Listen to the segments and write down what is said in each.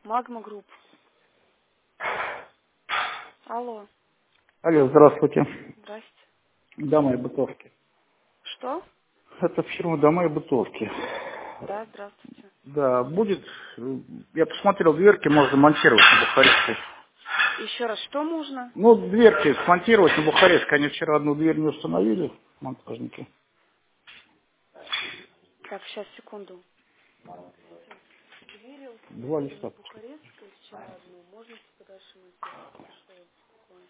Магма Групп. Алло. Алло, здравствуйте. Здрасте. Дома и бытовки. Что? Это фирма «Дома и бытовки». Да, здравствуйте. Да, будет... Я посмотрел, дверки можно монтировать на Бухарестской. Еще раз, что можно? Ну, дверки смонтировать на Бухарестской. Они вчера одну дверь не установили, монтажники. Так, сейчас, секунду. Двери Два установили на листа. Бухарестской вчера одну. Можно типа дальше монтировать? Что это такое?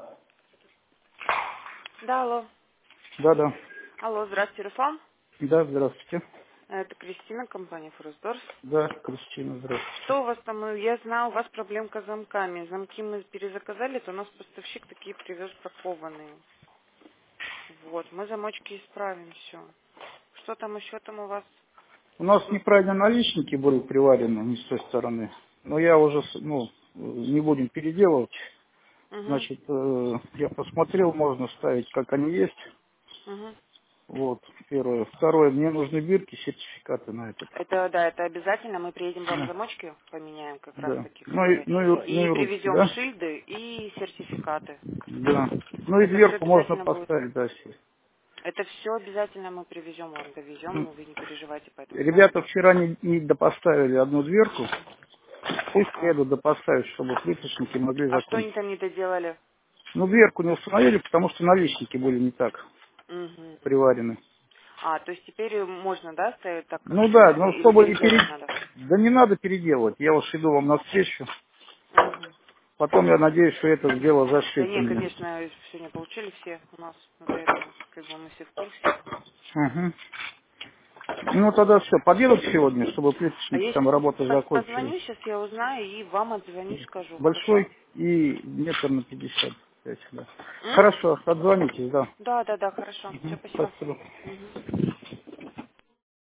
Да, алло. Да-да. Алло, здравствуйте, Руслан. Да, здравствуйте. Это Кристина, компания Форсдорс. Да, Кристина, здравствуйте. Что у вас там? Я знаю, у вас проблемка с замками. Замки мы перезаказали, то у нас поставщик такие привез бракованные. Вот, мы замочки исправим все. Что там еще там у вас? У нас неправильно наличники были приварены не с той стороны. Но я уже, не будем переделывать. Угу, Значит, я посмотрел, можно ставить, как они есть. угу. Вот, первое. Второе, мне нужны бирки, сертификаты на этот. Это, да, это обязательно. Мы приедем вам Да, замочки, поменяем как раз да. таки, Ну и, которые. ну и, ну И и ручки, привезем да? шильды и сертификаты. Да. Ну и Это все дверку можно обязательно будет. поставить, да. Все. Это все обязательно мы привезем вам, довезем, Ну, но вы не переживайте по этому ребята поводу. вчера не допоставили одну дверку. Пусть А, среду допоставят, чтобы плиточники могли а что они закончить. там не доделали? Ну, дверку не установили, потому что наличники были не так Угу. приварены. А, то есть теперь можно, да, ставить так, как Ну да, есть, но или чтобы не переделать надо? Да не надо переделывать. Я уж иду вам навстречу. Угу. Потом я надеюсь, что это дело Да зашьете не, мне. конечно, сегодня получили все у нас уже это, как бы мы все в курсе. Угу. Ну тогда все, подъедут сегодня, чтобы А плиточники я там сейчас работы закончили. позвоню, сейчас я узнаю и вам отзвоню, скажу, хорошо? Большой и метр на 55, да. М? Хорошо, отзвонитесь, да. Да, да, да, хорошо. Все, Мгм, спасибо. спасибо. Мгм.